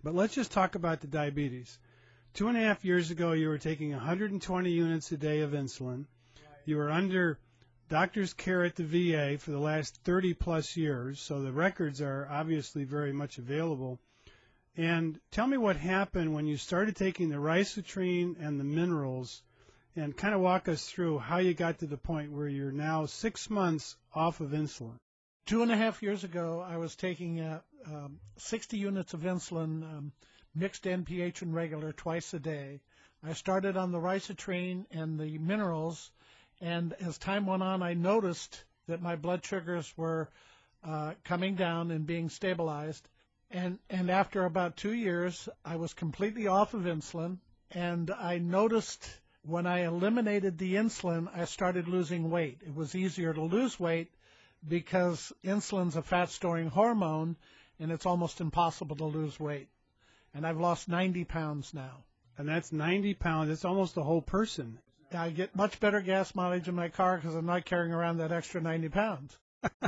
But let's just talk about the diabetes. 2.5 years ago, you were taking 120 units a day of insulin. You were under doctor's care at the VA for the last 30 plus years, so the records are obviously very much available. And tell me what happened when you started taking the risotrene and the minerals, and kind of walk us through how you got to the point where you're now 6 months off of insulin. 2.5 years ago, I was taking 60 units of insulin, mixed NPH and regular, twice a day. I started on the risotrene and the minerals, and as time went on, I noticed that my blood sugars were coming down and being stabilized. And after about 2 years, I was completely off of insulin, and I noticed when I eliminated the insulin, I started losing weight. It was easier to lose weight because insulin's a fat-storing hormone, and it's almost impossible to lose weight. And I've lost 90 pounds now. And that's 90 pounds. That's almost a whole person. I get much better gas mileage in my car because I'm not carrying around that extra 90 pounds.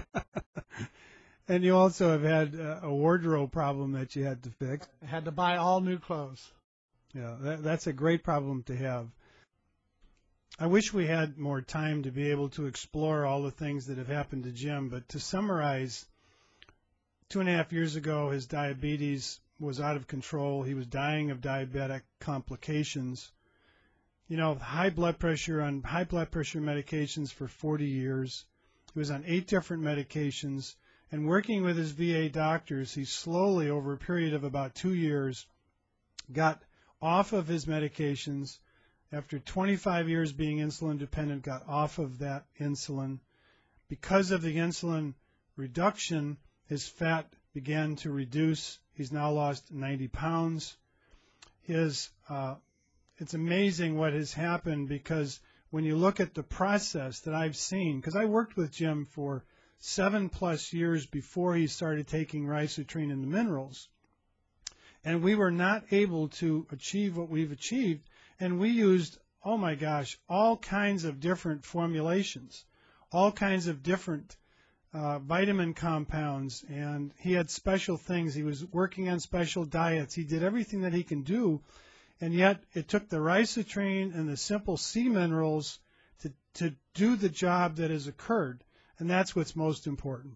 And you also have had a wardrobe problem that you had to fix. I had to buy all new clothes. Yeah, that's a great problem to have. I wish we had more time to be able to explore all the things that have happened to Jim, but to summarize, 2.5 years ago, his diabetes was out of control. He was dying of diabetic complications. You know, high blood pressure on high blood pressure medications for 40 years. He was on 8 different medications. And working with his VA doctors, he slowly, over a period of about 2 years, got off of his medications. After 25 years being insulin dependent, got off of that insulin. Because of the insulin reduction, his fat began to reduce. He's now lost 90 pounds. It's amazing what has happened, because when you look at the process that I've seen, because I worked with Jim for 7+ years before he started taking risotrene and the minerals, and we were not able to achieve what we've achieved. And we used, oh my gosh, all kinds of different formulations, all kinds of different vitamin compounds, and he had special things. He was working on special diets. He did everything that he can do, and yet it took the risotrene and the simple C minerals to do the job that has occurred, and that's what's most important.